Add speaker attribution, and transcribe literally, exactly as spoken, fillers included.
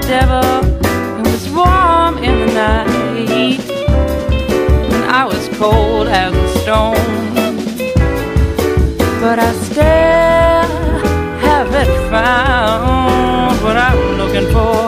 Speaker 1: devil. It was warm in the night, and I was cold as a stone. But I still haven't found what I'm looking for.